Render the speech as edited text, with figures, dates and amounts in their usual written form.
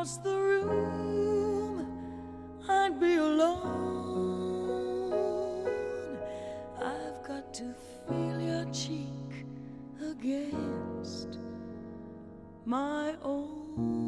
across the room, I'd be alone. I've got to feel your cheek against my own.